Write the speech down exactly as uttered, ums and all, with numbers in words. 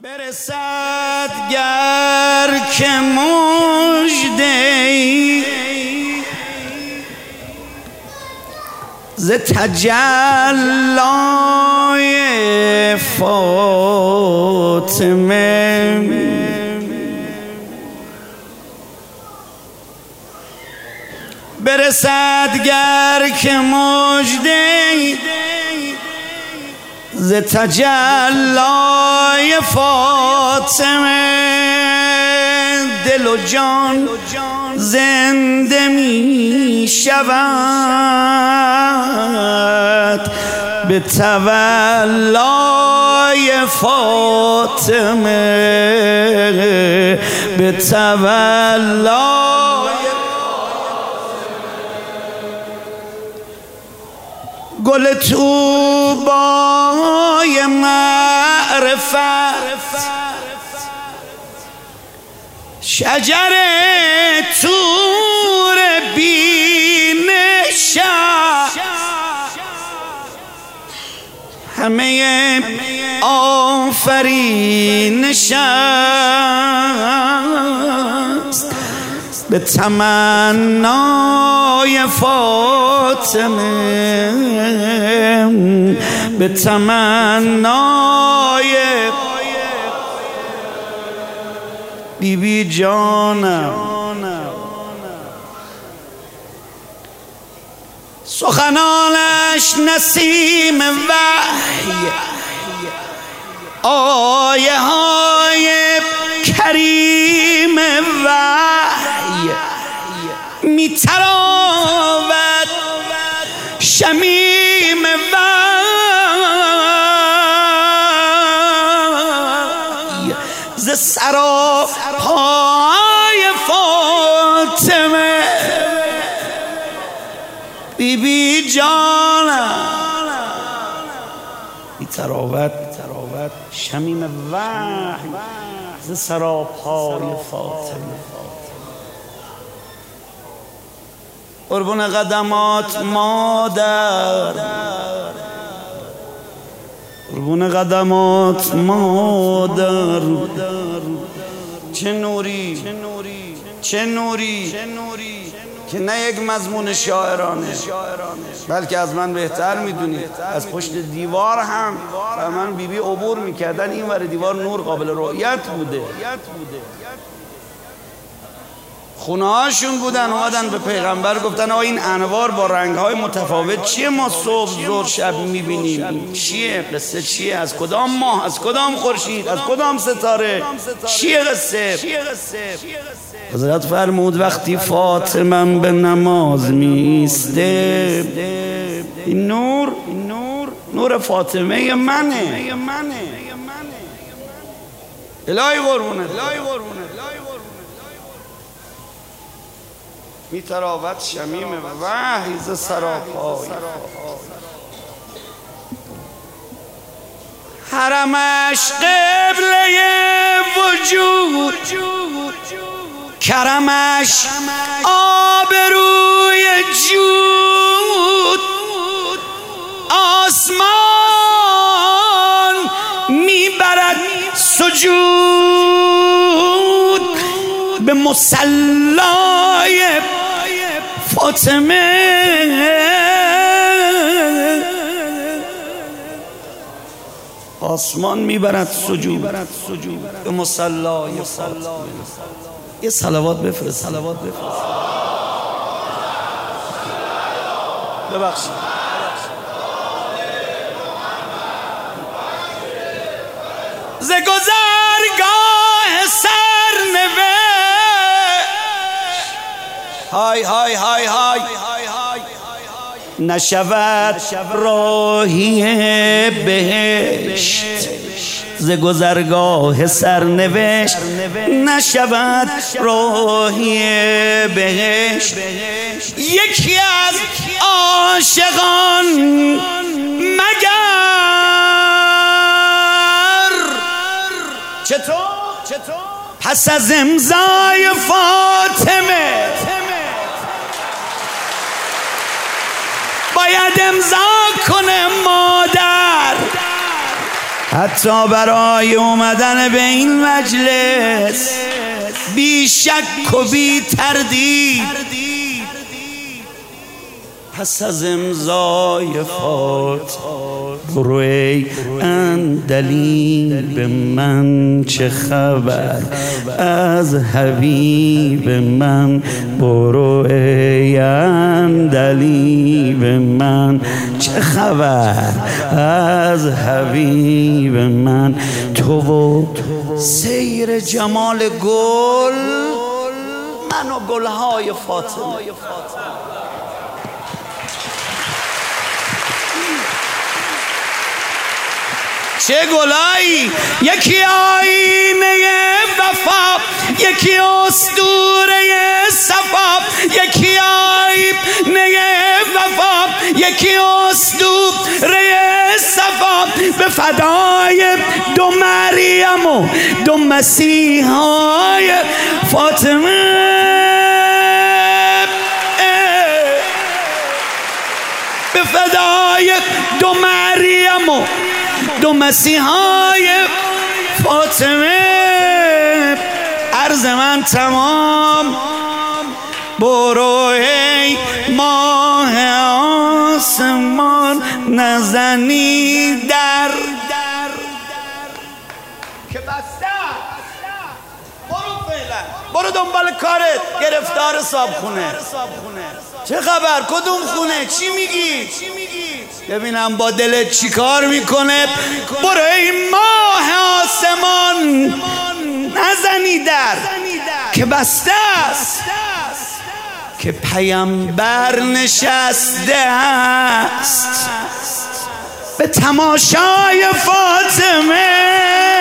برسد گر که مژده‌ای ز تجلای فاطمه برسد گر که مژده‌ای ز تجلای فاطمه دل و جان زنده می شود به تولای فاطمه به تولای گل طوبای معرفت شجر طور بینشت همه آفرینش است به تمنای فاطمه به تمنای بی بی جانم سخنانش نسیم وحی آیه های کریم وحی می تراود شمیم وحی ز سراپای فاطمه بی بی جانم می تراود شمیم وحی ز سراپای فاطمه قربون قدمات مادر قربون قدمات مادر چه نوری چه نوری که نه یک مضمون شاعرانه بلکه از من بهتر میدونید از پشت دیوار هم و من بیبی بی عبور میکردن این ور دیوار نور قابل رؤیت بوده خونه هاشون بودن اومدن به پیغمبر گفتن آقا این انوار با رنگهای متفاوت چیه ما صبح ظهر شب میبینیم چیه قصه چیه از کدام ماه از کدام خورشید از کدام ستاره چیه قصه حضرت فرمود وقتی فاطمه به نماز میسته این نور نور فاطمه منه الهی قربونه می تراود شمیم وحی ز سراپای حرمش قبله وجود کرمش آبروی جود آسمان میبرد سجود به مصلای فاطمه آسمان میبرد سجود به مصلای فاطمه یه صلوات بفرست صلوات بفرست ببخشید ز گذرگاه سرنوشت های های های های نشود راهی بهشت ز گذرگاه سرنوشت نشود راهی بهشت یکی از عاشقان مگر چطور پس از امضای فاطمه باید امضا کنه مادر حتی برای اومدن به این مجلس بی شک و بی تردید پس از امضای فات برو ای اندلیب من چه خبر از حبیب من برو ای اندلیب من چه خبر از حبیب من تو و سیر جمال گل من و گلهای فاطمه چه گلایی یکی آینه وفا یکی اسطوره صفا یکی آینه وفا یکی اسطوره صفا به فدای دو مریم و دو مسیحای فاطمه به فدای دو مریم و دو مسیحای فاطمه عرض من تمام برو ای ماه آسمان نزنی در که بسته برو فعلا برو دنبال کارت گرفتار صابخونه چه خبر کدوم خونه چی میگی ببینم با دلت چی کار میکنه برو ای ماه آسمان نزنی در که بسته است که پیامبر نشسته است به تماشای فاطمه